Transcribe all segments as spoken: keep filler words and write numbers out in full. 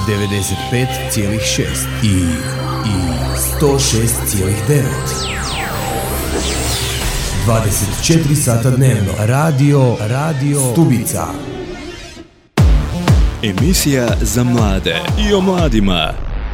devedeset pet zarez šest i, i sto šest zarez devet. dvadeset četiri sata dnevno. Radio, radio Stubica. Emisija za mlade i o mladima.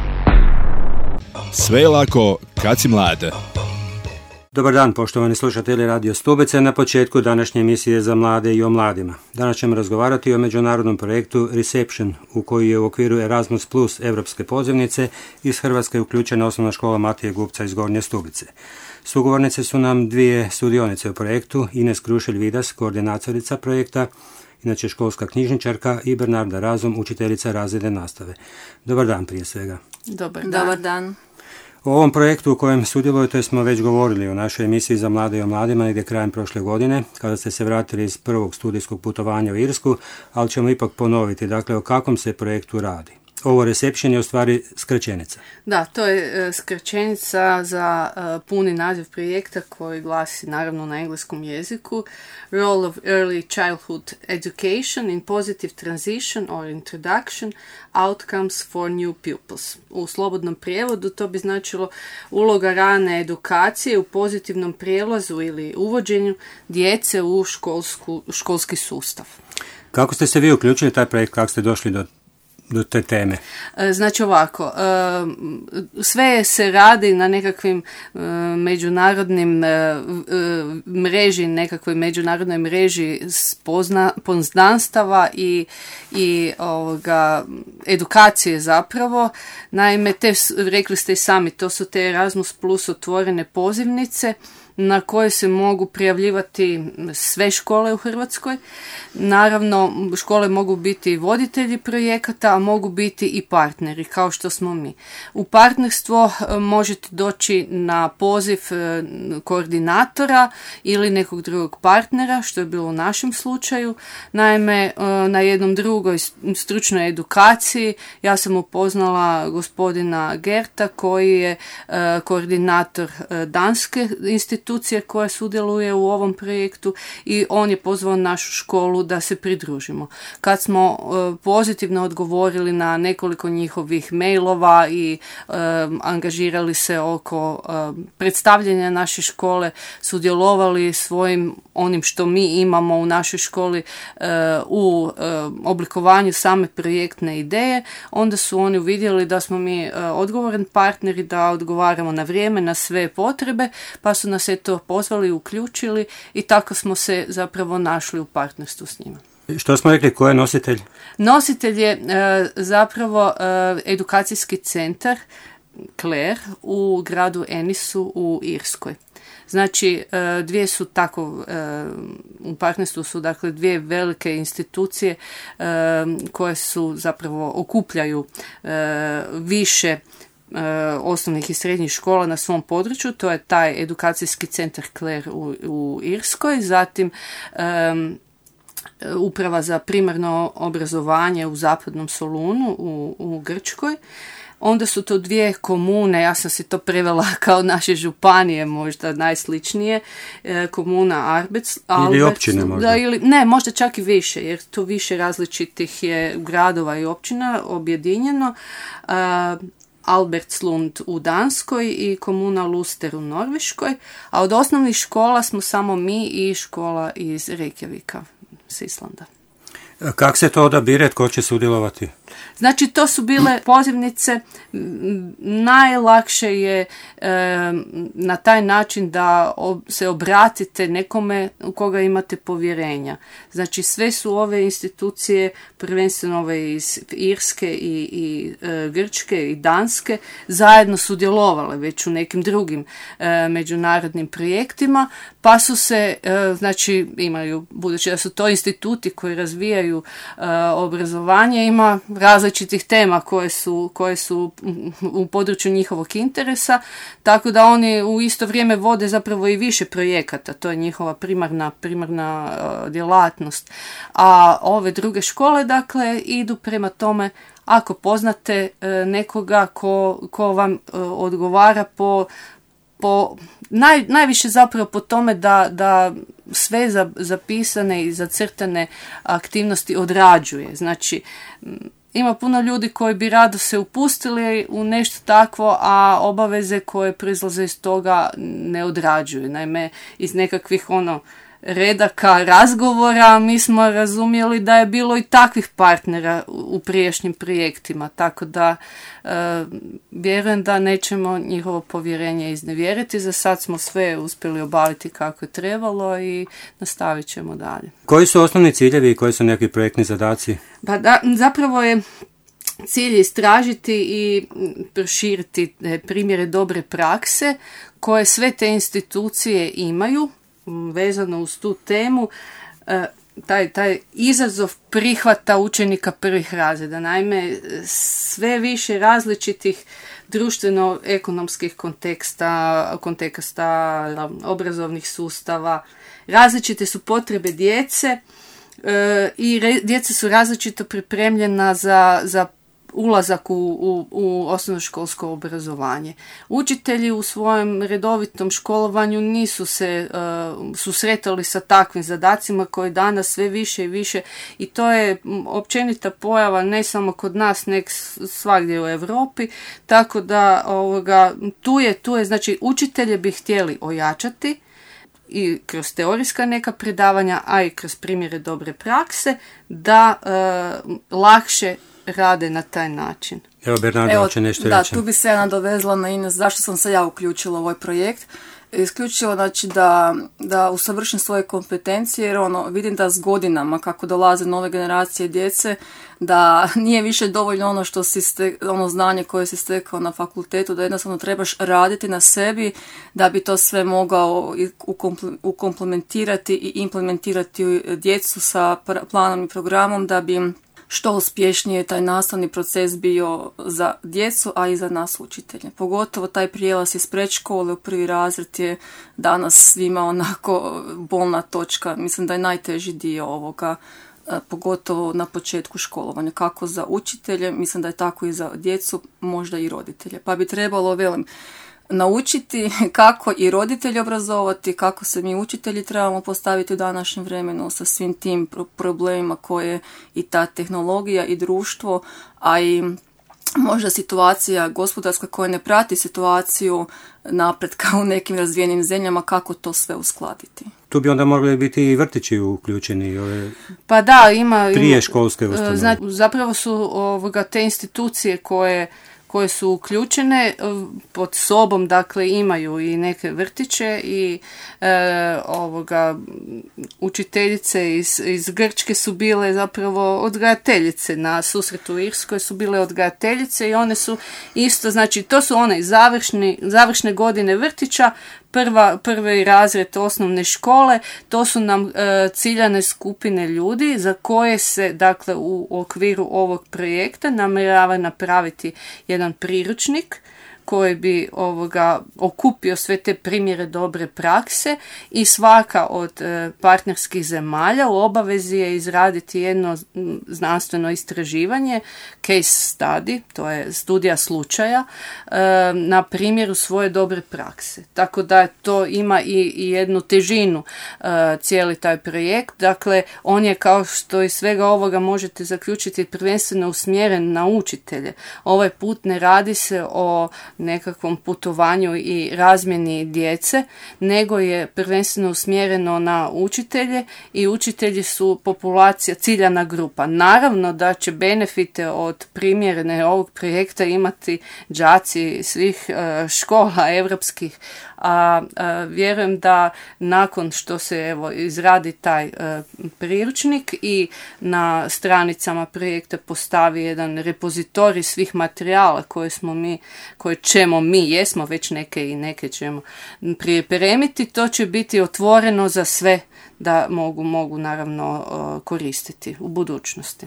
Sve je lako kad si mlad. Dobar dan, poštovani slušatelji Radio Stubice, na početku današnje emisije za mlade i o mladima. Danas ćemo razgovarati o međunarodnom projektu Reception, u koji je u okviru Erasmus plus Evropske pozivnice iz Hrvatske uključena osnovna škola Matije Gubca iz Gornje Stubice. Sugovornice su nam dvije studionice u projektu, Ines Krušelj-Vidas, koordinatorica projekta, inače školska knjižničarka, i Bernarda Razum, učiteljica razredne nastave. Dobar dan prije svega. Dobar dan. Dobar dan. O ovom projektu u kojem sudjelujete smo već govorili u našoj emisiji za mlade i o mladima negdje krajem prošle godine, kada ste se vratili iz prvog studijskog putovanja u Irsku, ali ćemo ipak ponoviti, dakle, o kakvom se projektu radi. Ovo Reception je u stvari skraćenica. Da, to je uh, skraćenica za uh, puni naziv projekta koji glasi naravno na engleskom jeziku Role of Early Childhood Education in Positive Transition or Introduction Outcomes for New Pupils. U slobodnom prijevodu to bi značilo uloga rane edukacije u pozitivnom prijelazu ili uvođenju djece u školsku, školski sustav. Kako ste se vi uključili taj projekt, kako ste došli do do te teme? Znači ovako, sve se radi na nekakvim međunarodnim mreži, nekakvoj međunarodnoj mreži spozna, poznanstava i, i ovoga, edukacije zapravo. Naime, te, rekli ste i sami, to su te Erasmus plus otvorene pozivnice na koje se mogu prijavljivati sve škole u Hrvatskoj. Naravno, škole mogu biti voditelji projekata, a mogu biti i partneri, kao što smo mi. U partnerstvo možete doći na poziv koordinatora ili nekog drugog partnera, što je bilo u našem slučaju. Naime, na jednom drugoj stručnoj edukaciji ja sam upoznala gospodina Gerta, koji je koordinator danske institucije koja sudjeluje u ovom projektu, i on je pozvao našu školu da se pridružimo. Kad smo uh, pozitivno odgovorili na nekoliko njihovih mailova i uh, angažirali se oko uh, predstavljanja naše škole, sudjelovali svojim onim što mi imamo u našoj školi uh, u uh, oblikovanju same projektne ideje, onda su oni uvidjeli da smo mi uh, odgovoran partner i da odgovaramo na vrijeme na sve potrebe, pa su nas to pozvali, uključili i tako smo se zapravo našli u partnerstvu s njima. Što smo rekli, ko je nositelj? Nositelj je e, zapravo e, edukacijski centar Clare u gradu Enisu u Irskoj. Znači, e, dvije su tako, e, u partnerstvu su dakle dvije velike institucije e, koje su zapravo okupljaju e, više osnovnih i srednjih škola na svom području. To je taj edukacijski centar Clare u, u Irskoj, zatim um, uprava za primarno obrazovanje u zapadnom Solunu u, u Grčkoj. Onda su to dvije komune, ja sam si to prevela kao naše županije, možda najsličnije, komuna Arbec, Albert, ili općine možda. Da, ili, ne, možda čak i više, jer to više različitih je gradova i općina objedinjeno. Uh, Albertslund u Danskoj i komuna Luster u Norveškoj, a od osnovnih škola smo samo mi i škola iz Reykjavika, s Islanda. Kako se to odabire, tko će sudjelovati? Znači, to su bile pozivnice, najlakše je e, na taj način da se obratite nekome u koga imate povjerenja. Znači, sve su ove institucije, prvenstveno ove iz Irske i, i e, Grčke i Danske, zajedno sudjelovale već u nekim drugim e, međunarodnim projektima, pa su se, e, znači, imaju, budući da su to instituti koji razvijaju e, obrazovanje, ima različitih tema koje su, koje su u području njihovog interesa, tako da oni u isto vrijeme vode zapravo i više projekata, to je njihova primarna, primarna uh, djelatnost. A ove druge škole, dakle, idu prema tome, ako poznate uh, nekoga ko, ko vam uh, odgovara po, po naj, najviše zapravo po tome da, da sve za, zapisane i zacrtane aktivnosti odrađuje. Znači, ima puno ljudi koji bi rado se upustili u nešto takvo, a obaveze koje proizlaze iz toga ne odrađuju. Naime, iz nekakvih ono redaka razgovora mi smo razumjeli da je bilo i takvih partnera u prijašnjim projektima, tako da e, vjerujem da nećemo njihovo povjerenje iznevjeriti. Za sad smo sve uspjeli obaviti kako je trebalo i nastavit ćemo dalje. Koji su osnovni ciljevi i koji su neki projektni zadaci? Pa da, zapravo je cilj istražiti i proširiti primjere dobre prakse koje sve te institucije imaju vezano uz tu temu, taj, taj izazov prihvata učenika prvih razreda. Naime, sve više različitih društveno-ekonomskih konteksta, konteksta obrazovnih sustava, različite su potrebe djece i re, djeca su različito pripremljena za, za ulazak u, u, u osnovnoškolsko obrazovanje. Učitelji u svojem redovitom školovanju nisu se uh, susretali sa takvim zadacima koji danas sve više i više, i to je općenita pojava ne samo kod nas, nek svagdje u Europi, tako da ovoga, tu je, tu je, znači učitelje bi htjeli ojačati i kroz teorijska neka predavanja, a i kroz primjere dobre prakse, da uh, lakše rade na taj način. Evo, Bernardo će nešto da, reći. Tu bi se ja nadovezla na Ines, zašto sam se ja uključila u ovaj projekt. Isključivo, znači, da, da usavršim svoje kompetencije, jer ono, vidim da s godinama, kako dolaze nove generacije djece, da nije više dovoljno ono što si ste, ono znanje koje si stekao na fakultetu, da jednostavno trebaš raditi na sebi da bi to sve mogao ukomplementirati i implementirati djecu sa planom i programom, da bi što uspješnije taj nastavni proces bio za djecu, a i za nas učitelje. Pogotovo taj prijelaz iz predškole u prvi razred je danas svima onako bolna točka. Mislim da je najteži dio ovoga, pogotovo na početku školovanja. Kako za učitelje, mislim da je tako i za djecu, možda i roditelje. Pa bi trebalo, velim, naučiti kako i roditelji obrazovati, kako se mi učitelji trebamo postaviti u današnjem vremenu sa svim tim problemima koje i ta tehnologija i društvo, a i možda situacija gospodarska koja ne prati situaciju napretka u nekim razvijenim zemljama, kako to sve uskladiti. Tu bi onda mogli biti i vrtići uključeni, ove pa da, ima, prije ima, školske ustanove. Zna, zapravo su ovoga, te institucije koje koje su uključene pod sobom, dakle imaju i neke vrtiće i e, ovoga učiteljice iz, iz Grčke su bile zapravo odgajateljice, na susretu u Irskoj su bile odgajateljice i one su isto, znači to su one završni, završne godine vrtića, Prva, prvi razred osnovne škole, to su nam e, ciljane skupine ljudi za koje se, dakle, u okviru ovog projekta namjerava napraviti jedan priručnik koji bi ovoga okupio sve te primjere dobre prakse i svaka od e, partnerskih zemalja u obavezi je izraditi jedno znanstveno istraživanje, case study, to je studija slučaja, e, na primjeru svoje dobre prakse. Tako da to ima i, i jednu težinu e, cijeli taj projekt. Dakle, on je, kao što iz svega ovoga možete zaključiti, prvenstveno usmjeren na učitelje. Ovaj put ne radi se o nekakvom putovanju i razmjeni djece, nego je prvenstveno usmjereno na učitelje i učitelji su populacija, ciljana grupa. Naravno da će benefite od primjerne ovog projekta imati đaci svih uh, škola europskih, a, a vjerujem da nakon što se evo izradi taj uh, priručnik i na stranicama projekta postavi jedan repozitorij svih materijala koje smo mi, koje ćemo mi, jesmo već neke i neke ćemo pripremiti, to će biti otvoreno za sve da mogu, mogu naravno uh, koristiti u budućnosti.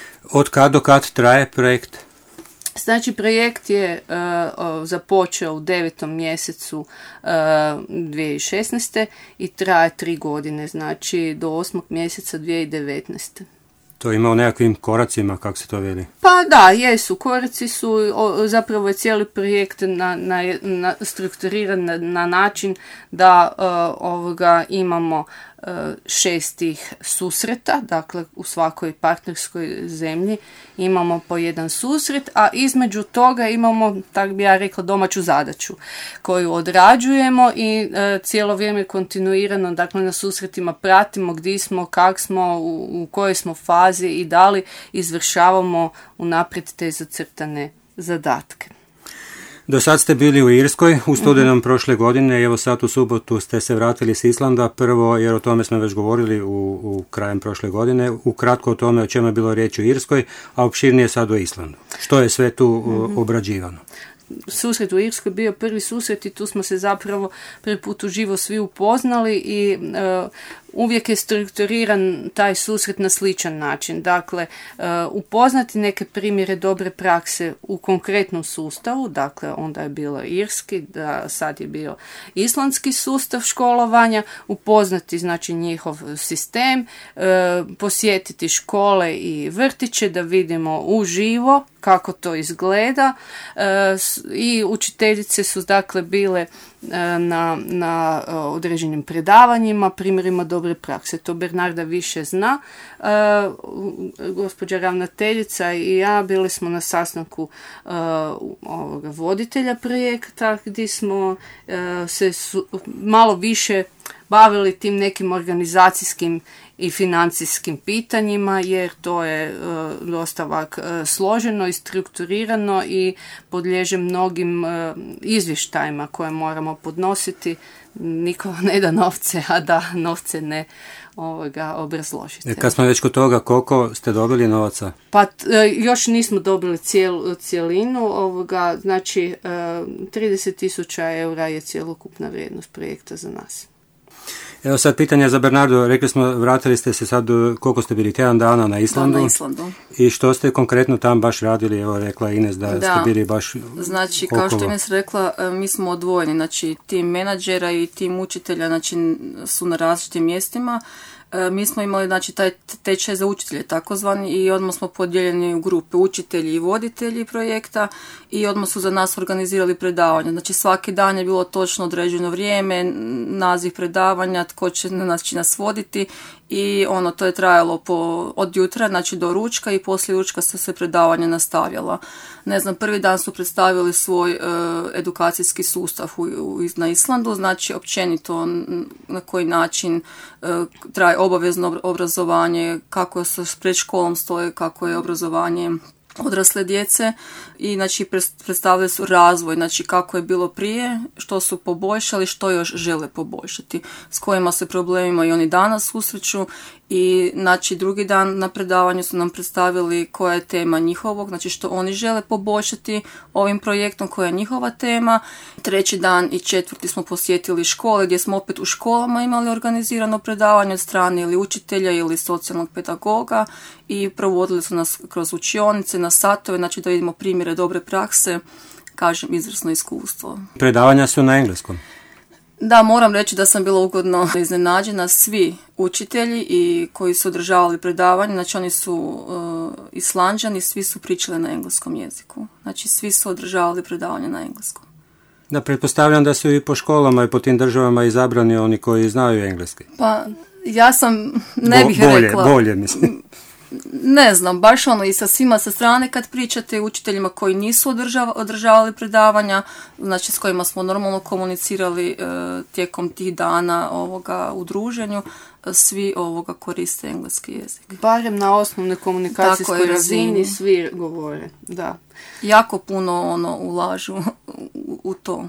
Od kad do kad traje projekt? Znači, projekt je uh, započeo u devetom mjesecu uh, dvije tisuće šesnaeste i traje tri godine, znači do osmog mjeseca dvije tisuće devetnaeste. To ima u nekakvim koracima, kako se to veli? Pa da, jesu. Koraci su, o, zapravo je cijeli projekt na, na, na, strukturiran na, na način da uh, ovoga imamo šestih susreta, dakle u svakoj partnerskoj zemlji imamo po jedan susret, a između toga imamo, tak bi ja rekla, domaću zadaću koju odrađujemo i e, cijelo vrijeme kontinuirano, dakle na susretima pratimo gdje smo, kak smo, u, u kojoj smo fazi i da li izvršavamo unaprijed te zacrtane zadatke. Do sad ste bili u Irskoj u studenom mm-hmm. prošle godine, evo sad u subotu ste se vratili s Islanda, prvo jer o tome smo već govorili u, u krajem prošle godine, ukratko o tome o čemu je bilo riječ u Irskoj, a opširnije sad u Islandu. Što je sve tu mm-hmm. obrađivano? Susret u Irskoj bio prvi susret i tu smo se zapravo prvi put uživo svi upoznali i e, uvijek je strukturiran taj susret na sličan način. Dakle, e, upoznati neke primjere dobre prakse u konkretnom sustavu, dakle onda je bilo irski, da sad je bio islandski sustav školovanja, upoznati znači njihov sistem, e, posjetiti škole i vrtiće da vidimo uživo kako to izgleda e, i učiteljice su dakle bile e, na, na određenim predavanjima, primjerima dobre prakse. To Bernarda više zna. E, gospođa ravnateljica i ja bili smo na sastanku e, ovoga voditelja projekta gdje smo e, se su, malo više bavili tim nekim organizacijskim i financijskim pitanjima, jer to je uh, dosta ovak uh, složeno i strukturirano i podliježe mnogim uh, izvještajima koje moramo podnositi. Niko ne da novce, a da novce ne ovoga obrazložite. Kad smo već kod toga, koliko ste dobili novaca? Pa uh, još nismo dobili cijel, cijelinu, ovoga, znači uh, trideset tisuća eura je cjelokupna vrijednost projekta za nas. Evo sad pitanje za Bernardo, rekli smo, vratili ste se sad, koliko ste bili, tjedan dana na Islandu? Da, na Islandu. I što ste konkretno tam baš radili, evo rekla Ines da, da. ste bili baš Znači, okolo. Kao što Ines rekla, mi smo odvojeni, znači tim menadžera i tim učitelja znači, su na različitim mjestima. Mi smo imali znači, taj tečaj za učitelje takozvani i odmah smo podijeljeni u grupe učitelji i voditelji projekta i odmah su za nas organizirali predavanja. Znači svaki dan je bilo točno određeno vrijeme, naziv predavanja, tko će nas, nas voditi i ono to je trajalo po, od jutra, znači do ručka i poslije ručka su se predavanja nastavljala. Ne znam, prvi dan su predstavili svoj e, edukacijski sustav u, u, na Islandu, znači općenito na koji način e, traje obavezno obrazovanje, kako se s predškolom stoje, kako je obrazovanje odrasle djece i znači predstavljaju su razvoj, znači kako je bilo prije, što su poboljšali, što još žele poboljšati, s kojima se problemima i oni danas susreću i znači drugi dan na predavanju su nam predstavili koja je tema njihovog, znači što oni žele poboljšati ovim projektom, koja je njihova tema. Treći dan i četvrti smo posjetili škole gdje smo opet u školama imali organizirano predavanje od strane ili učitelja ili socijalnog pedagoga i provodili su nas kroz učionice, na satove, znači da vidimo primjere dobre prakse, kažem izvrsno iskustvo. Predavanja su na engleskom? Da, moram reći da sam bila ugodno iznenađena. Svi učitelji i koji su održavali predavanje, znači oni su uh, Islanđani, svi su pričali na engleskom jeziku. Znači svi su održavali predavanje na engleskom. Da, pretpostavljam da su i po školama i po tim državama izabrani oni koji znaju engleski. Pa ja sam, ne bih Bo, bolje, rekla... Bolje, mislim. Ne znam, baš ono i sa svima sa strane kad pričate učiteljima koji nisu održava, održavali predavanja, znači s kojima smo normalno komunicirali e, tijekom tih dana ovoga u druženju, svi ovoga koriste engleski jezik. Barem na osnovnoj komunikacijskoj razini svi govore, da. Jako puno ono ulažu u, u to.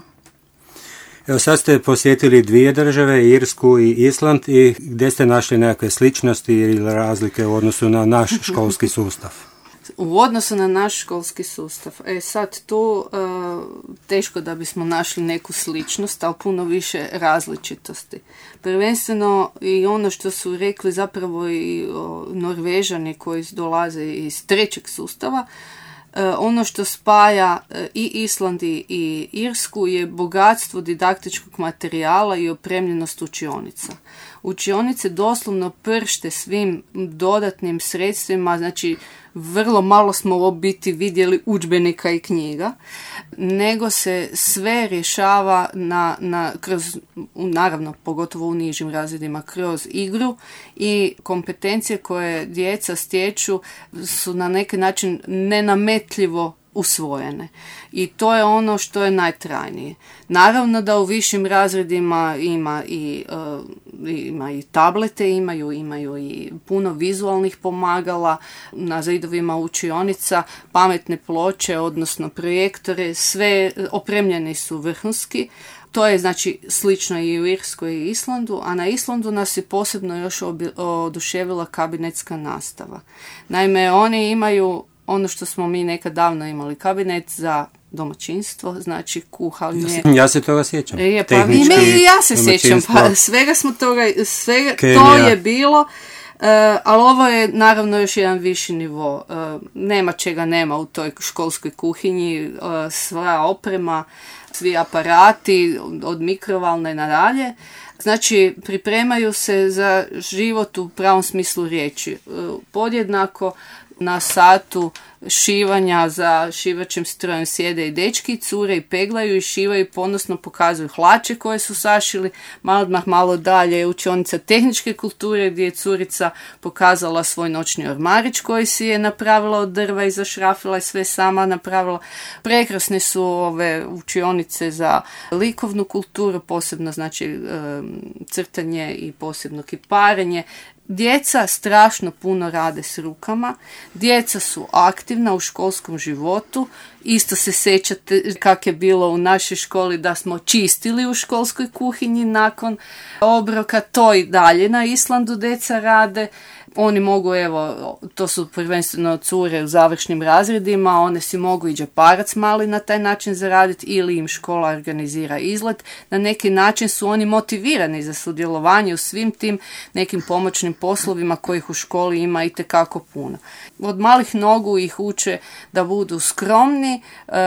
Evo sad ste posjetili dvije države, Irsku i Island, i gdje ste našli nekakve sličnosti ili razlike u odnosu na naš školski sustav? U odnosu na naš školski sustav. E sad tu uh, teško da bismo našli neku sličnost, ali puno više različitosti. Prvenstveno i ono što su rekli zapravo i o, Norvežani koji dolaze iz trećeg sustava, ono što spaja i Island i Irsku je bogatstvo didaktičkog materijala i opremljenost učionica. Učionice doslovno pršte svim dodatnim sredstvima, znači vrlo malo smo u biti vidjeli udžbenika i knjiga, nego se sve rješava na, na, kroz, naravno pogotovo u nižim razredima, kroz igru i kompetencije koje djeca stječu su na neki način nenametljivo usvojene. I to je ono što je najtrajnije. Naravno da u višim razredima ima i, uh, ima i tablete, imaju, imaju i puno vizualnih pomagala na zidovima učionica, pametne ploče, odnosno projektore, sve opremljeni su vrhunski. To je znači slično i u Irskoj i Islandu, a na Islandu nas je posebno još oduševila kabinetska nastava. Naime, oni imaju ono što smo mi nekad davno imali, kabinet za domaćinstvo, znači kuhanje. Ja se toga sjećam. Je, pa i mi, ja se sjećam, pa svega smo toga, svega, to je bilo, uh, ali ovo je naravno još jedan viši nivo. Uh, nema čega nema u toj školskoj kuhinji, uh, sva oprema, svi aparati, od mikrovalne nadalje. Znači, pripremaju se za život u pravom smislu riječi. Uh, podjednako na satu šivanja za šivačim strojem sjede i dečki i cure i peglaju i šivaju i ponosno pokazuju hlače koje su sašili. Malo odmah malo dalje je učionica tehničke kulture gdje je curica pokazala svoj noćni ormarić koji si je napravila od drva i zašrafila i sve sama napravila. Prekrasne su ove učionice za likovnu kulturu, posebno znači crtanje i posebno kiparenje. Djeca strašno puno rade s rukama, djeca su aktivna u školskom životu, isto se sjećate kak je bilo u našoj školi da smo čistili u školskoj kuhinji nakon obroka, to i dalje na Islandu djeca rade. Oni mogu, evo, to su prvenstveno cure u završnim razredima, one si mogu i džeparac mali na taj način zaraditi ili im škola organizira izlet. Na neki način su oni motivirani za sudjelovanje u svim tim nekim pomoćnim poslovima kojih u školi ima itekako puno. Od malih nogu ih uče da budu skromni,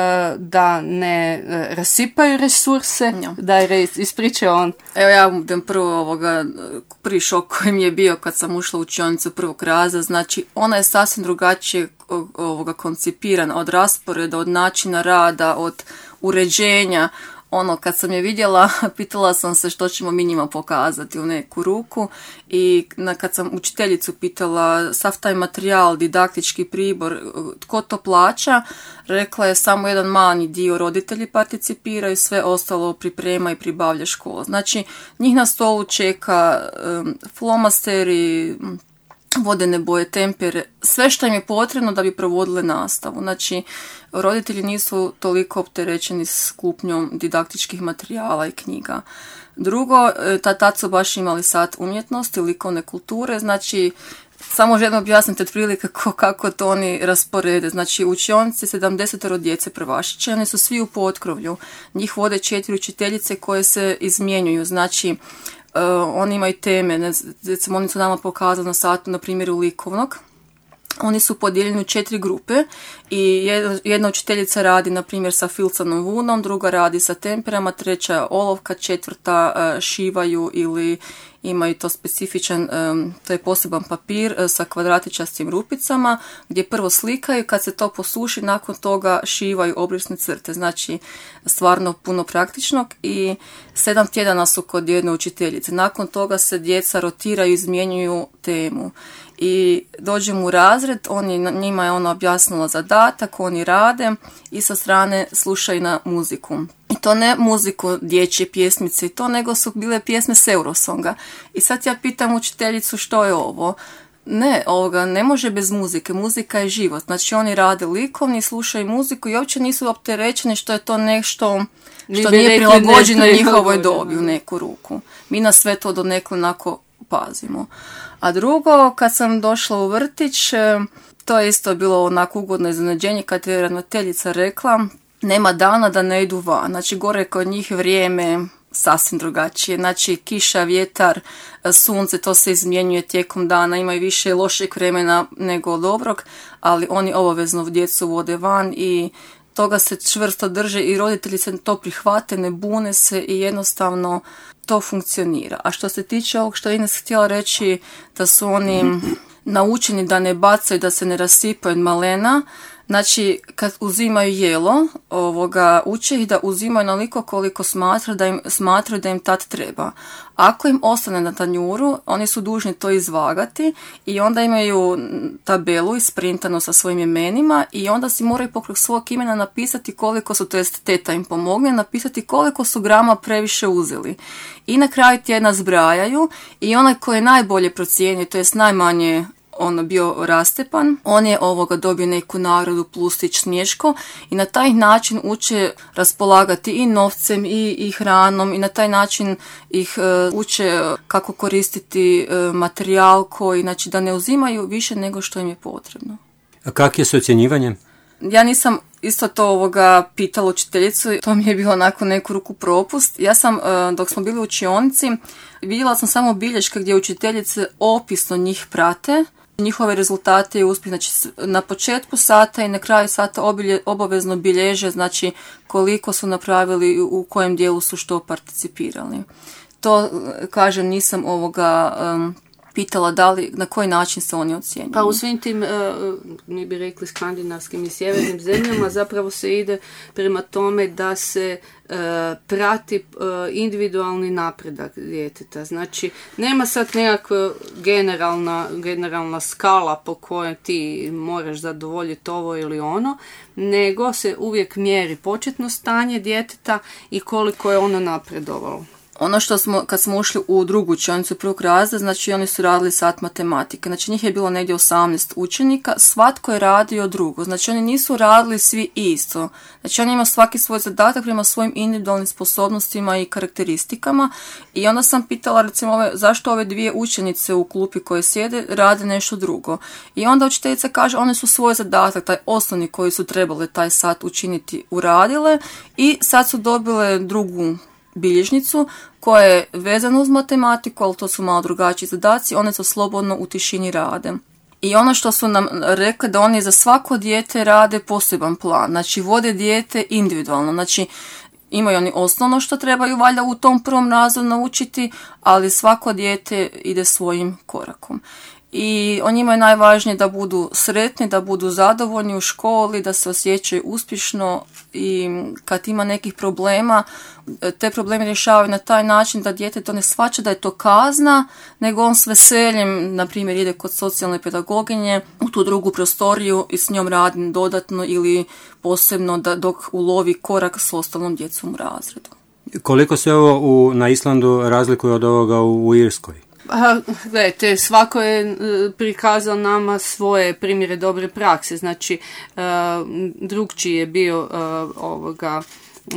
da ne rasipaju resurse, no. Da je ispričao on. Evo ja budem prvo ovoga, prvi šok koji mi je bio kad sam ušla u učionicu prvog razreda, znači ona je sasvim drugačije ovoga koncipirana od rasporeda, od načina rada, od uređenja. Ono, kad sam je vidjela, pitala sam se što ćemo mi njima pokazati u neku ruku i na, kad sam učiteljicu pitala sav taj materijal, didaktički pribor, tko to plaća, rekla je samo jedan mali dio roditelji participiraju, sve ostalo priprema i pribavlja škola. Znači, njih na stolu čeka um, flomasteri, vodene boje, tempere, sve što im je potrebno da bi provodile nastavu. Znači, roditelji nisu toliko opterećeni s kupnjom didaktičkih materijala i knjiga. Drugo, tad su baš imali sat umjetnosti, likovne kulture, znači, samo želim objasniti otprilike kako, kako to oni rasporede. Znači, u učionici sedamdeset djece prvašiće, oni su svi u potkrovlju. Njih vode četiri učiteljice koje se izmjenjuju. Znači, Uh, oni imaju teme, ne, recimo oni su nama pokazali na satu na primjeru likovnog. Oni su podijeljeni u četiri grupe i jedna, jedna učiteljica radi na primjer sa filcanom vunom, druga radi sa temperama, treća olovka, četvrta uh, šivaju ili imaju to specifičan, um, to je poseban papir uh, sa kvadratičastim rupicama gdje prvo slikaju, kad se to posuši nakon toga šivaju obrisne crte, znači stvarno puno praktičnog i sedam tjedana su kod jedne učiteljice. Nakon toga se djeca rotiraju, izmjenjuju temu. I dođem u razred, oni, njima je ona objasnila zadatak, oni rade i sa strane slušaju na muziku. I to ne muziku dječje pjesmice i to, nego su bile pjesme s Eurosonga. I sad ja pitam učiteljicu što je ovo. Ne, ovoga ne može bez muzike, muzika je život. Znači oni rade likovni, slušaju muziku i uopće nisu opterećeni što je to nešto što nije prilagođeno njihovoj dobi u neku ruku. Mi na sve to donekle onako pazimo. A drugo, kad sam došla u vrtić, to je isto bilo onako ugodno iznenađenje kad je ravnateljica rekla nema dana da ne idu van. Znači gore kod njih vrijeme sasvim drugačije. Znači kiša, vjetar, sunce, to se izmjenjuje tijekom dana. Imaju više lošeg vremena nego dobrog, ali oni obavezno djecu vode van i toga se čvrsto drže i roditelji se to prihvate, ne bune se i jednostavno to funkcionira. A što se tiče ovog što je Ines htjela reći, da su oni naučeni da ne bacaju, da se ne rasipaju od malena, znači kad uzimaju jelo, ovoga, uče ih da uzimaju onoliko koliko smatra da im, smatraju da im tad treba. Ako im ostane na tanjuru, oni su dužni to izvagati i onda imaju tabelu isprintanu sa svojim imenima i onda si moraju pokraj svog imena napisati koliko su, to jest teta im pomogne, napisati koliko su grama previše uzeli. I na kraju tjedna zbrajaju i onaj koji je najbolje procijenio, to jest najmanje ono bio rastepan, on je ovoga dobio neku nagradu plustić snješko i na taj način uče raspolagati i novcem i, i hranom i na taj način ih uh, uče kako koristiti uh, materijal koji, znači da ne uzimaju više nego što im je potrebno. A kak je s ocjenjivanjem? Ja nisam isto to ovoga pitala učiteljicu, to mi je bilo onako neku ruku propust. Ja sam, dok smo bili u učionici, vidjela sam samo bilješke gdje učiteljice opisno njih prate, njihove rezultate i uspjeh, znači na početku sata i na kraju sata obilje, obavezno bilježe, znači koliko su napravili, u kojem dijelu su što participirali. To, kažem, nisam ovoga um, pitala da li, na koji način se oni ocjenjuju. Pa u svim tim, uh, mi bi rekli, skandinavskim i sjevernim zemljama zapravo se ide prema tome da se uh, prati uh, individualni napredak djeteta. Znači, nema sad nekakva generalna, generalna skala po kojoj ti moraš zadovoljiti ovo ili ono, nego se uvijek mjeri početno stanje djeteta i koliko je ono napredovalo. Ono što smo, kad smo ušli u drugu učionicu prvog razreda, znači oni su radili sat matematike. Znači njih je bilo negdje osamnaest učenika, svatko je radio drugo. Znači oni nisu radili svi isto. Znači oni imaju svaki svoj zadatak prema svojim individualnim sposobnostima i karakteristikama. I onda sam pitala recimo ove, zašto ove dvije učenice u klupi koje sjede rade nešto drugo. I onda učiteljica kaže one su svoj zadatak, taj osnovni koji su trebale taj sat učiniti, uradile i sad su dobile drugu bilježnicu koja je vezana uz matematiku, ali to su malo drugačiji zadaci, one su slobodno u tišini rade. I ono što su nam rekli da oni za svako dijete rade poseban plan, znači vode dijete individualno, znači imaju oni osnovno što trebaju valjda u tom prvom razredu naučiti, ali svako dijete ide svojim korakom. I on njima je najvažnije da budu sretni, da budu zadovoljni u školi, da se osjećaju uspješno i kad ima nekih problema, te probleme rješavaju na taj način da dijete to ne shvaća da je to kazna, nego on s veseljem, na primjer, ide kod socijalne pedagoginje u tu drugu prostoriju i s njom radi dodatno ili posebno da dok ulovi korak s ostalom djecom u razredu. Koliko se ovo u, na Islandu razlikuje od ovoga u, u Irskoj? A, gledajte, svako je prikazao nama svoje primjere dobre prakse, znači uh, drugčiji je bio uh, ovoga uh,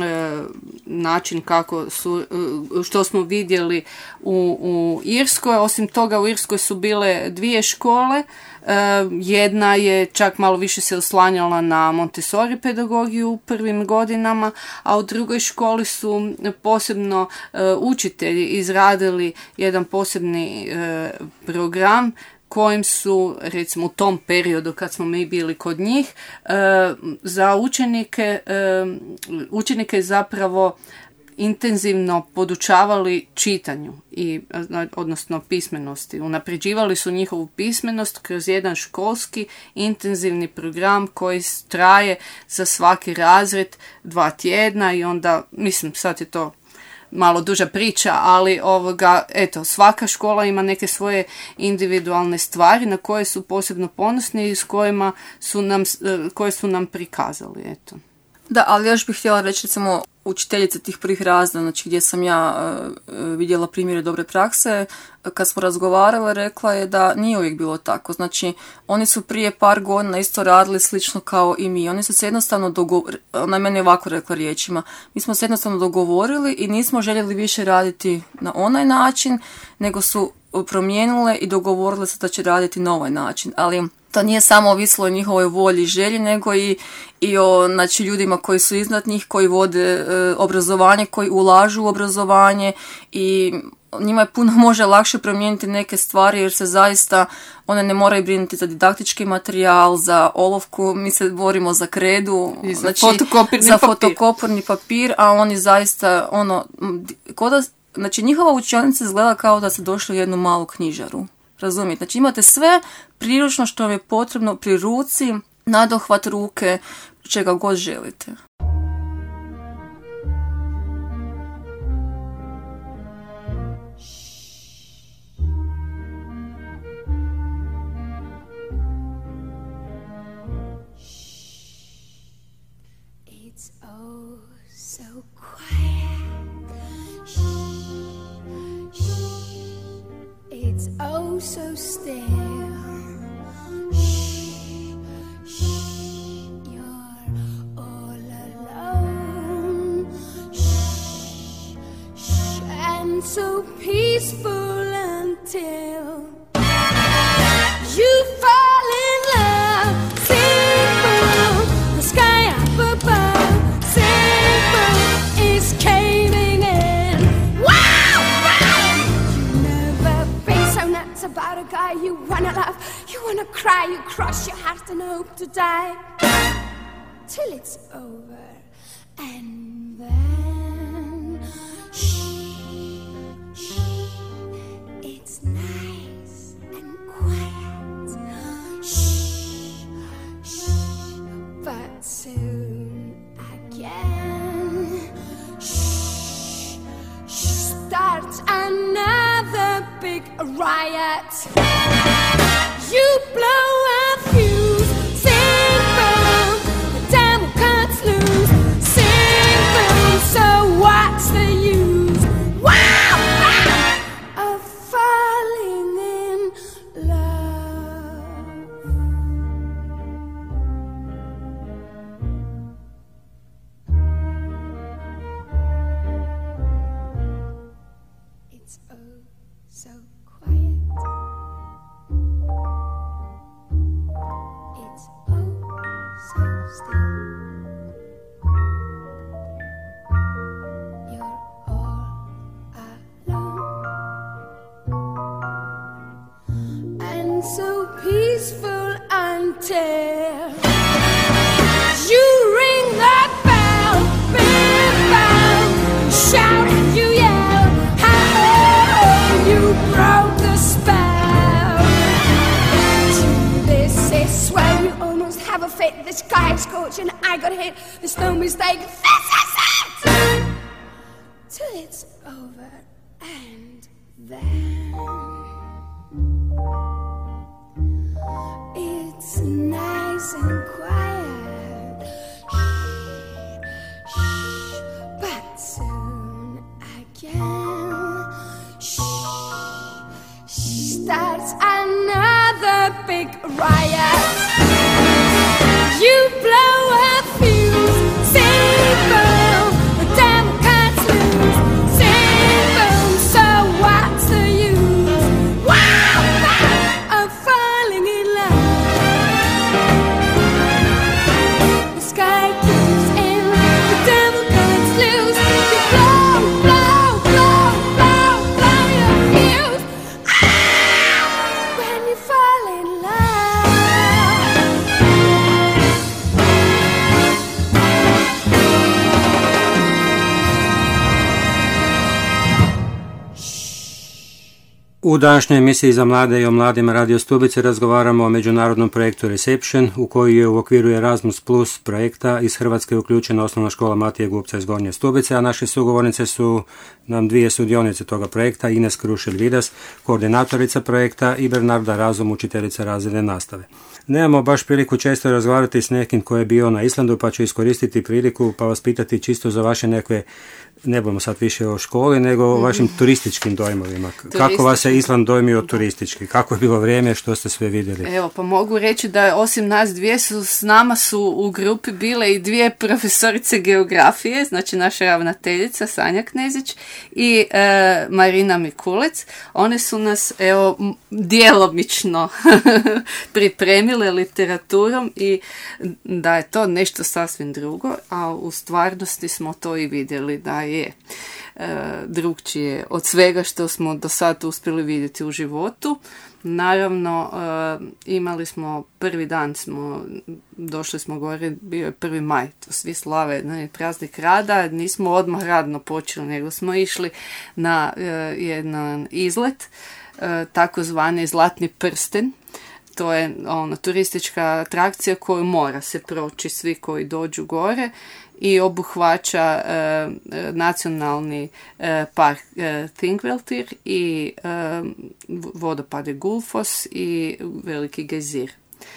način kako su, uh, što smo vidjeli u, u Irskoj. Osim toga u Irskoj su bile dvije škole. Uh, jedna je čak malo više se oslanjala na Montessori pedagogiju u prvim godinama, a u drugoj školi su posebno uh, učitelji izradili jedan posebni uh, program kojim su, recimo u tom periodu kad smo mi bili kod njih, uh, za učenike, uh, učenike zapravo intenzivno podučavali čitanju i odnosno pismenosti. Unapređivali su njihovu pismenost kroz jedan školski intenzivni program koji traje za svaki razred dva tjedna i onda, mislim, sad je to malo duža priča, ali ovoga, eto, svaka škola ima neke svoje individualne stvari na koje su posebno ponosni i s kojima su nam, koje su nam prikazali, eto. Da, ali još bih htjela reći, recimo, učiteljice tih prvih razreda, znači gdje sam ja uh, vidjela primjere dobre prakse, kad smo razgovarali, rekla je da nije uvijek bilo tako. Znači, oni su prije par godina isto radili slično kao i mi. Oni su se jednostavno dogovorili, ona je meni ovako rekla riječima, mi smo se jednostavno dogovorili i nismo željeli više raditi na onaj način, nego su promijenile i dogovorile se da će raditi na ovaj način. Ali to nije samo ovisilo o njihovoj volji i želji, nego i, i o znači, ljudima koji su iznad njih, koji vode e, obrazovanje, koji ulažu u obrazovanje i njima je puno može lakše promijeniti neke stvari jer se zaista one ne moraju brinuti za didaktički materijal, za olovku, mi se borimo za kredu, i za znači, fotokoporni za papir. fotokoporni papir, a oni zaista ono, koda, znači njihova učionica izgleda kao da ste došli u jednu malu knjižaru. Razumijete? Znači imate sve priručno što vam je potrebno pri ruci, nadohvat ruke, čega god želite. It's oh so quiet. Shh, shh. It's oh so still. Shh, shh. You're all alone. Shh, shh. And so peaceful until you fall in love. Simple, the sky up above. Simple is caving in. Wow, wow! You never been so nuts about a guy you wanna love. You wanna cry, you cross your heart and hope to die till it's over. And then shh, shh, it's nice and quiet. Shh, shh, but soon again, shh, shh, starts another big riot. You blow a fuse, sing boom, the devil cuts loose, sing boom, so what's the use? Wow, wow, of falling in love. It's oh so quiet. It's oh so still. You're all alone and so peaceful until you ring that bell, big bell, shout and you yell, how you broke the spell. This is where you almost have a fit. This guy is coach and I got hit. There's no mistake. This is it. Till it's over and then it's nice and quiet. Shh, shh, but soon again, shh, starts another big riot. You blow a fuse, sing boom, the devil cuts loose, sing boom, so what's the use? Wow, wow, of falling in love. The sky keeps in, the devil cuts loose, you blow, blow, blow, blow, blow your fuse. Ah, when you fall in love. U današnjoj emisiji za mlade i o mladima Radio Stubice razgovaramo o međunarodnom projektu Reception u koji je u okviru Erasmus Plus projekta iz Hrvatske uključena osnovna škola Matije Gubca iz Gornje Stubice, a naše sugovornice su nam dvije sudionice toga projekta, Ines Krušelj-Vidas, koordinatorica projekta i Bernarda Razum, učiteljica razredne nastave. Nemamo baš priliku često razgovarati s nekim ko je bio na Islandu, pa ću iskoristiti priliku pa vas pitati čisto za vaše nekakve ne budemo sad više o školi, nego o vašim turističkim dojmovima. Kako vas je Island dojmio turistički? Kako je bilo vrijeme, što ste sve vidjeli? Evo, pa mogu reći da osim nas dvije su, s nama su u grupi bile i dvije profesorice geografije, znači naša ravnateljica Sanja Knezić i e, Marina Mikulec. One su nas, evo, m- djelomično pripremile literaturom i da je to nešto sasvim drugo, a u stvarnosti smo to i vidjeli da je e, drugčije od svega što smo do sad uspjeli vidjeti u životu. Naravno, e, imali smo prvi dan, smo, došli smo gore, bio je prvi maj, to svi slave, ne, praznik rada, nismo odmah radno počeli, nego smo išli na e, jedan izlet, e, takozvani Zlatni prsten. To je ono, turistička atrakcija koju mora se proći svi koji dođu gore i obuhvaća e, nacionalni e, park e, Thingvellir i e, vodopade Gulfos i veliki gejzir.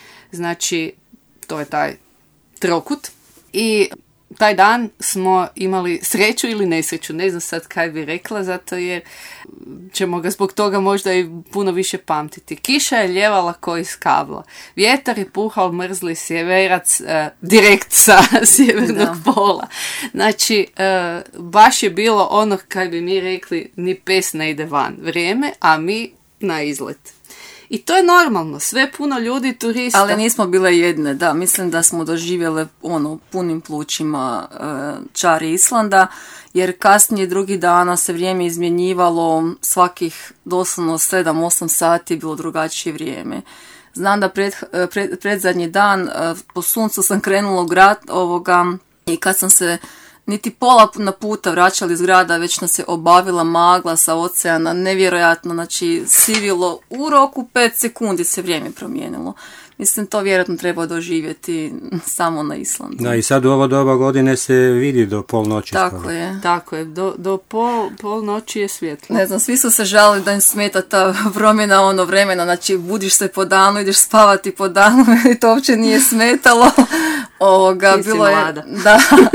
Znači, to je taj trokut i taj dan smo imali sreću ili nesreću, ne znam sad kaj bi rekla, zato jer ćemo ga zbog toga možda i puno više pamtiti. Kiša je ljevala ko iz kabla. Vjetar je puhao mrzli sjeverac eh, direkt sa sjevernog da. pola. Znači, eh, baš je bilo ono kaj bi mi rekli, ni pes ne ide van. Vrijeme, a mi na izlet. I to je normalno, sve puno ljudi, turista. Ali nismo bile jedne, da, mislim da smo doživjele ono punim plućima e, čari Islanda, jer kasnije drugi dana se vrijeme izmjenjivalo, svakih doslovno sedam osam sati je bilo drugačije vrijeme. Znam da pred, pred, predzadnji dan e, po suncu sam krenula u grad ovoga i kad sam se niti pola na puta vraćali iz grada, već nas se obavila magla sa oceana, nevjerojatno, znači sivilo u roku pet sekundi se vrijeme promijenilo. Mislim, to vjerojatno treba doživjeti samo na Islandu. Da, i sad u ovo doba godine se vidi do polnoći. Tako skoro. je. Tako je, do, do pol, polnoći je svjetlo. Ne znam, svi su se žalili da im smeta ta promjena ono vremena, znači budiš se po danu, ideš spavati po danu i to uopće nije smetalo. Ovoga, Ti si bilo je, mlada. da,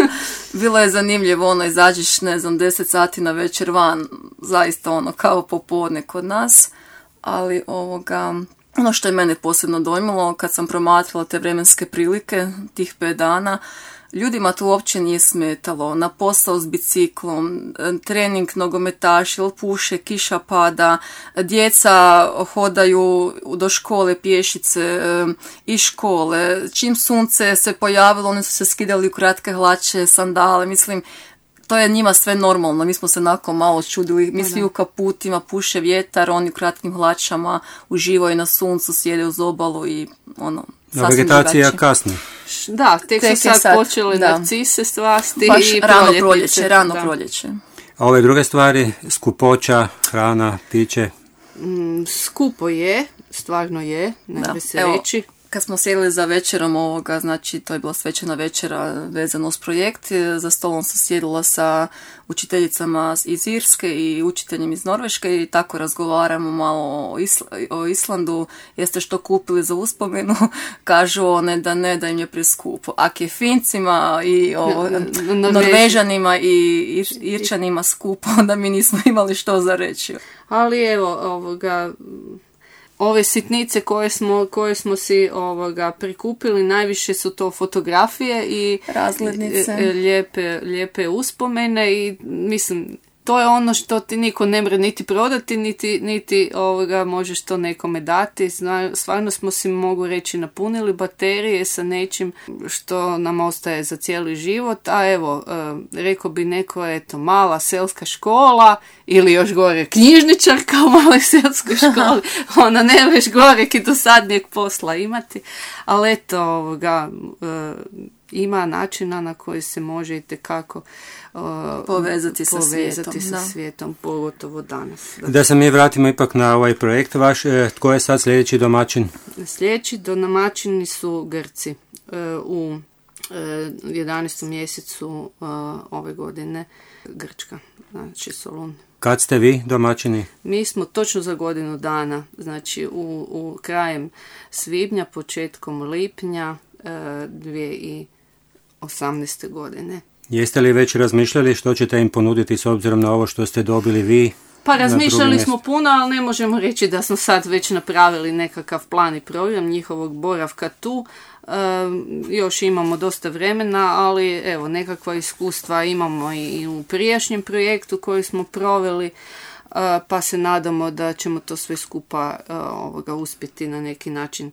bilo je zanimljivo, ono, izađeš, ne znam, deset sati na večer van, zaista ono, kao popodne kod nas, ali ovoga, ono što je mene posebno dojmilo, kad sam promatrala te vremenske prilike, tih pet dana, ljudima to uopće nije smetalo. Na posao s biciklom, trening nogometaši, puše, kiša pada, djeca hodaju do škole pješice, iz škole. Čim sunce se pojavilo, oni su se skidali u kratke hlače, sandale, mislim, to je njima sve normalno, mi smo se nakon malo čudili, mi svi u kaputima, puše vjetar, oni u kratkim hlačama uživaju na suncu, sjede uz obalu i ono, A vegetacija kasni. Da, tek, Tek su sad, sad počeli da. narcise svasti Baš i rano proljetnice. proljeće, rano Da. proljeće. A ove druge stvari, skupoća, hrana, piće. Mm, skupo je, stvarno je, ne Da. bi se Evo, reći. kad smo sjedili za večerom ovoga, znači to je bila svečana večera vezano uz projekt, za stolom sam sjedila sa učiteljicama iz Irske i učiteljem iz Norveške i tako razgovaramo malo o, Isla- o Islandu, jeste što kupili za uspomenu, kažu one da ne, da im je preskupo. A ke Fincima i ovo, Norvež- Norvežanima i Ir, Irčanima skupo, onda mi nismo imali što za reći. Ali evo, ovoga, ove sitnice koje smo, koje smo si ovoga prikupili, najviše su to fotografije i Razglednice. e, e, lijepe, lijepe uspomene i mislim, to je ono što ti niko ne mre niti prodati, niti, niti ovoga, možeš to nekome dati. Zna- Stvarno smo si, mogu reći, napunili baterije sa nečim što nam ostaje za cijeli život, a evo, e, rekao bi neko, eto, mala selska škola ili još gore knjižničarka u maloj selskoj školi, ona ne možeš goreg i dosadnijeg posla imati, ali eto, ovoga, e, ima načina na koji se može itekako uh, Povezati sa povezati svijetom, sa da. svijetom, pogotovo danas. Da. Da se mi vratimo ipak na ovaj projekt vaš, e, tko je sad sljedeći domaćin? Sljedeći domaćini su Grci. Uh, u uh, jedanaestom mjesecu uh, ove godine Grčka, znači Solun. Kad ste vi domaćini? Mi smo točno za godinu dana, znači u, u krajem svibnja, početkom lipnja uh, dvije tisuće osamnaeste godine. Jeste li već razmišljali što ćete im ponuditi s obzirom na ovo što ste dobili vi? Pa razmišljali smo puno, ali ne možemo reći da smo sad već napravili nekakav plan i program njihovog boravka tu. E, još imamo dosta vremena, ali evo, nekakva iskustva imamo i u prijašnjem projektu koji smo proveli, e, pa se nadamo da ćemo to sve skupa e, ovoga, uspjeti na neki način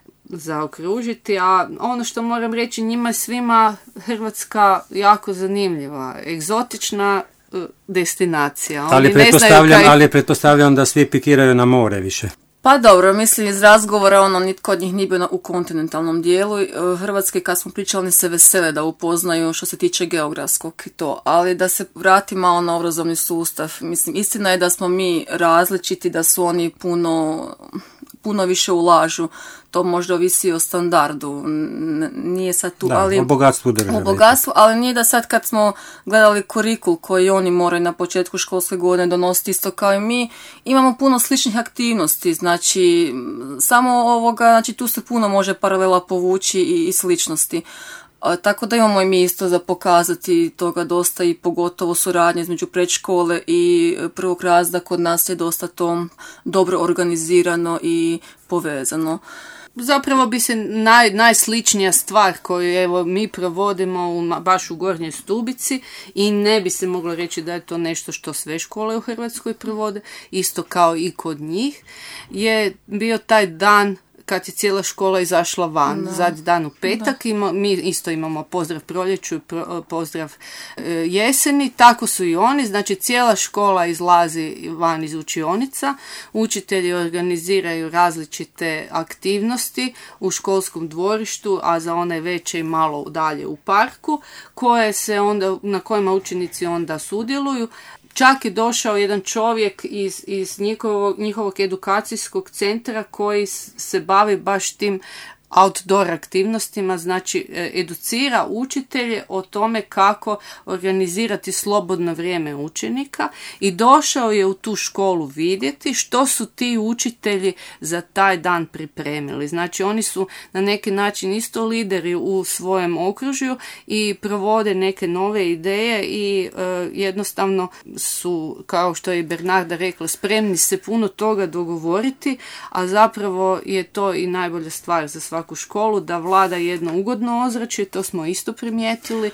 zaokružiti. A ono što moram reći, njima je svima Hrvatska jako zanimljiva, egzotična destinacija. Oni ali, ne pretpostavljam, znaju kaj... ali pretpostavljam da svi pikiraju na more više. Pa dobro, mislim iz razgovora, ono, nitko od njih nije bio u kontinentalnom dijelu. Hrvatske, kad smo pričali, oni se vesele da upoznaju što se tiče geografskog i to, ali da se vrati malo na obrazovni sustav. Mislim, istina je da smo mi različiti, da su oni puno... puno više ulažu, to možda ovisi o standardu, nije sad tu, da, ali... o bogatstvu države. O bogatstvu, ali nije da sad kad smo gledali kurikul koji oni moraju na početku školske godine donositi isto kao i mi, imamo puno sličnih aktivnosti, znači, samo ovoga, znači tu se puno može paralela povući i, i sličnosti. A, tako da imamo i mi isto za pokazati toga dosta i pogotovo suradnje između predškole i prvog razreda kod nas je dosta to dobro organizirano i povezano. Zapravo bi se naj, najsličnija stvar koju evo mi provodimo u, baš u Gornjoj Stubici i ne bi se moglo reći da je to nešto što sve škole u Hrvatskoj provode, isto kao i kod njih, je bio taj dan kad je cijela škola izašla van, da. Zadnji dan u petak, ima, mi isto imamo pozdrav proljeću i pro, pozdrav e, jeseni, tako su i oni, znači cijela škola izlazi van iz učionica, učitelji organiziraju različite aktivnosti u školskom dvorištu, a za one veće i malo dalje u parku, koje se onda, na kojima učenici onda sudjeluju. Čak je došao jedan čovjek iz, iz njihovog, njihovog edukacijskog centra koji se bavi baš tim outdoor aktivnostima, znači educira učitelje o tome kako organizirati slobodno vrijeme učenika i došao je u tu školu vidjeti što su ti učitelji za taj dan pripremili. Znači oni su na neki način isto lideri u svojem okružju i provode neke nove ideje i e, jednostavno su, kao što je Bernarda rekla, spremni se puno toga dogovoriti, a zapravo je to i najbolja stvar za svaku školu, da vlada jedno ugodno ozračje, to smo isto primijetili,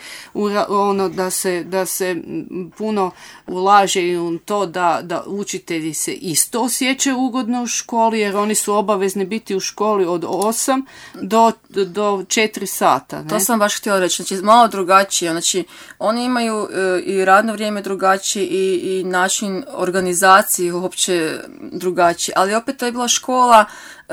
ono da se, da se puno ulaže i u to da, da učitelji se isto osjećaju ugodno u školi, jer oni su obavezni biti u školi od osam do, do četiri sata. Ne? To sam baš htjela reći, znači malo drugačije, znači oni imaju e, i radno vrijeme drugačije i, i način organizacije uopće drugačije, ali opet to je bila škola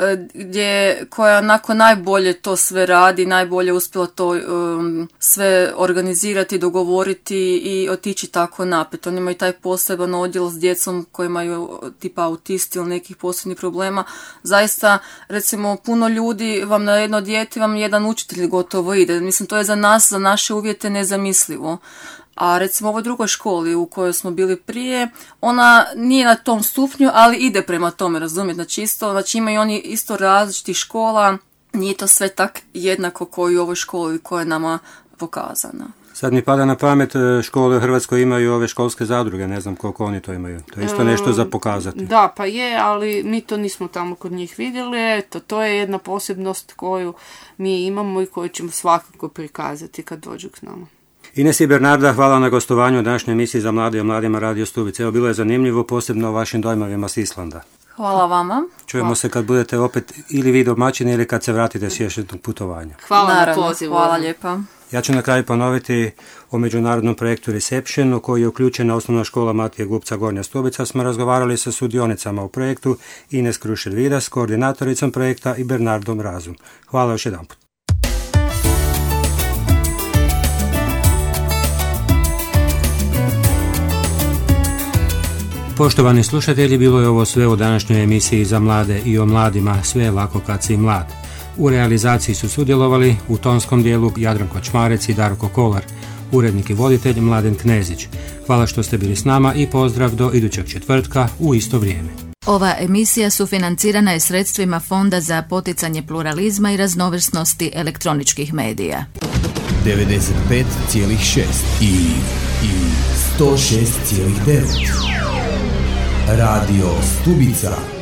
gdje, koja onako najbolje to sve radi, najbolje uspjela to um, sve organizirati, dogovoriti i otići tako naprijed. Oni imaju taj poseban odjel s djecom koji imaju tipa autisti ili nekih posebnih problema. Zaista, recimo, puno ljudi vam na jedno dijete, vam jedan učitelj gotovo ide. Mislim, to je za nas, za naše uvjete nezamislivo. A recimo u ovoj drugoj školi u kojoj smo bili prije, ona nije na tom stupnju, ali ide prema tome, razumijete, znači isto, znači imaju oni isto različitih škola, nije to sve tak jednako kao i u ovoj školi koja je nama pokazana. Sad mi pada na pamet, škole u Hrvatskoj imaju ove školske zadruge, ne znam koliko oni to imaju. To je isto nešto za pokazati. Da, pa je, ali mi to nismo tamo kod njih vidjeli. Eto, to je jedna posebnost koju mi imamo i koju ćemo svakako prikazati kad dođu k nama. Ines i Bernarda, hvala na gostovanju u današnjoj emisiji za mlade i o mladima Radio Stubice. Evo, bilo je zanimljivo, posebno o vašim dojmovima s Islanda. Hvala vama. Čujemo hvala. se kad budete opet ili vi domaćini ili kad se vratite s jednog putovanja. Hvala Naravno, na pozivu. Hvala lijepa. Ja ću na kraju ponoviti o međunarodnom projektu Reception, u koji je uključena osnovna škola Matije Gupca Gornja Stubica. Smo razgovarali sa sudionicama u projektu Ines Krušelj-Vidas, koordinatoricom projekta, i Bernardom Razum. Hvala još jedanput. Poštovani slušatelji, bilo je ovo sve u današnjoj emisiji za mlade i o mladima, sve je lako kad si mlad. U realizaciji su sudjelovali u tonskom dijelu Jadranko Čmarec i Darko Kolar, urednik i voditelj Mladen Knezić. Hvala što ste bili s nama i pozdrav do idućeg četvrtka u isto vrijeme. Ova emisija sufinancirana je sredstvima Fonda za poticanje pluralizma i raznovrsnosti elektroničkih medija. devedeset pet zarez šest i, i sto šest zarez devet. Radio Stubica.